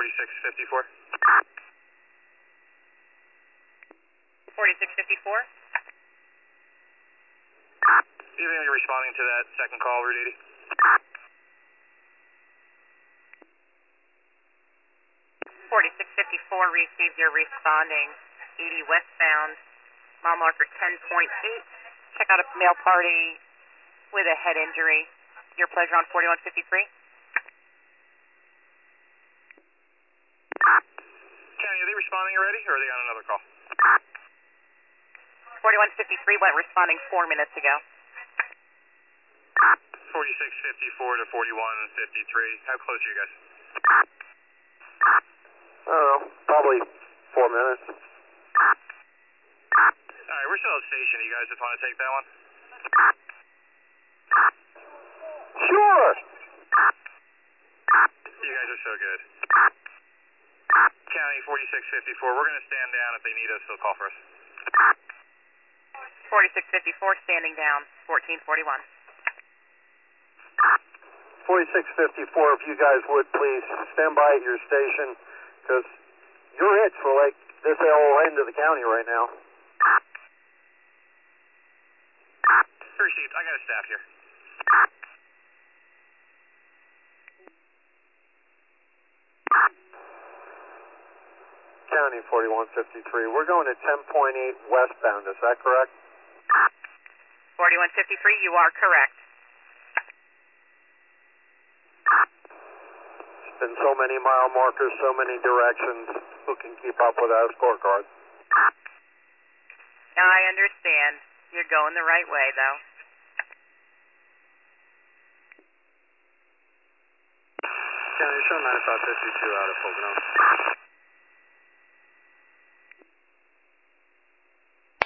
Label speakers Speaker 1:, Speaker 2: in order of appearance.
Speaker 1: 4654.
Speaker 2: 4654.
Speaker 1: Do you think you're responding to that second call, Route 80?
Speaker 2: 4654 received your responding 80 westbound, mile marker 10.8. Check out a male party with a head injury. Your pleasure on 4153.
Speaker 1: County, are they responding already, or are they on another call?
Speaker 2: 4153 went responding 4 minutes ago.
Speaker 1: 4654 to 4153. How close are you guys?
Speaker 3: I don't know, probably 4 minutes.
Speaker 1: Alright, we're still at the station. You guys just want to take that one?
Speaker 3: Sure!
Speaker 1: You guys are so good. County 4654, we're going to stand down. If they need us, they'll call for us.
Speaker 2: 4654 standing down, 1441.
Speaker 3: 4654, if you guys would please stand by at your station, because you're it for like this whole end of the county right now.
Speaker 1: Received. I got a staff here.
Speaker 3: County 4153, we're going to 10.8 westbound, is that correct?
Speaker 2: 4153, you are correct.
Speaker 3: It's been so many mile markers, so many directions. Who can keep up with our scorecard?
Speaker 2: I understand. You're going the right way, though.
Speaker 1: County, show 9552 out of Pocono.